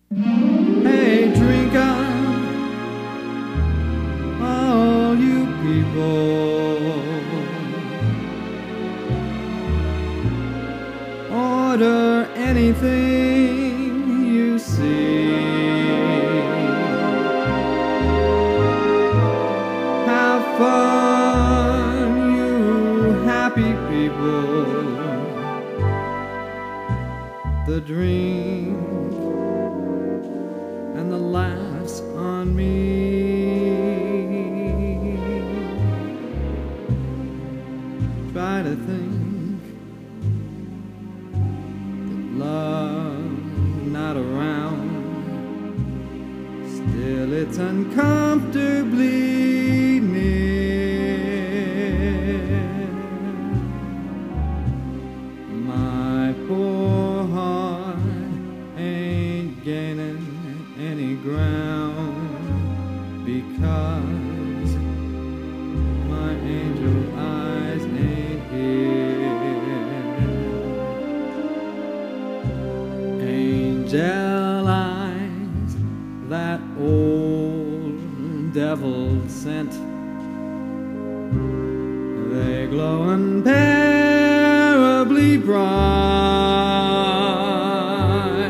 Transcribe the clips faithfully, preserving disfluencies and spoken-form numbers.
Hey, drink on, all you people. Order anything you see. Have fun, you happy people. The drink and the laughs on me. Try to think that love's not around. Still it's uncomfortably near. My poor heart ain't gaining any ground because my angel eyes ain't here. Angel eyes, that old devil sent, they glow unbearably bright.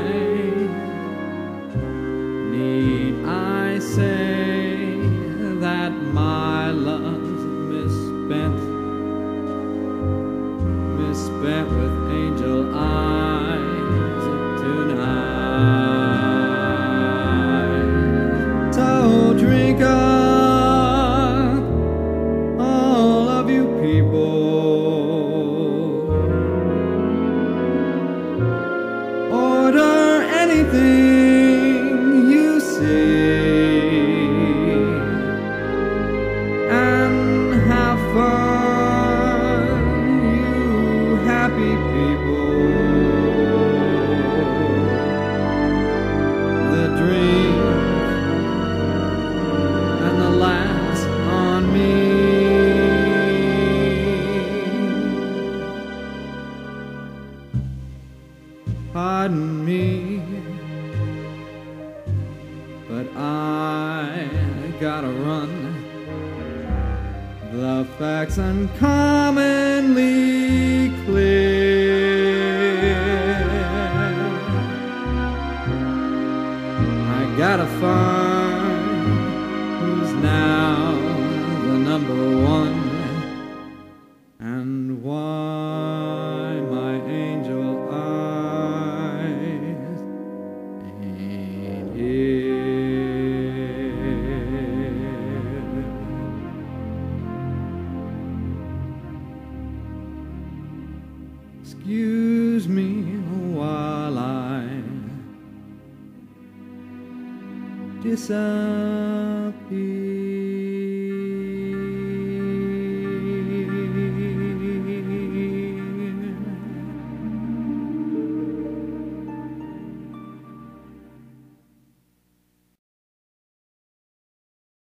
Need I say that my love's misspent, misspent with angel eyes tonight? So drink up, all of you people. Order anything you see and have fun, you happy people. The drink and the laughs on me. Pardon me, but I gotta run. The facts uncommonly clear. I gotta find who's now the number one and why my angel eyes ain't here. Excuse me while I disappear.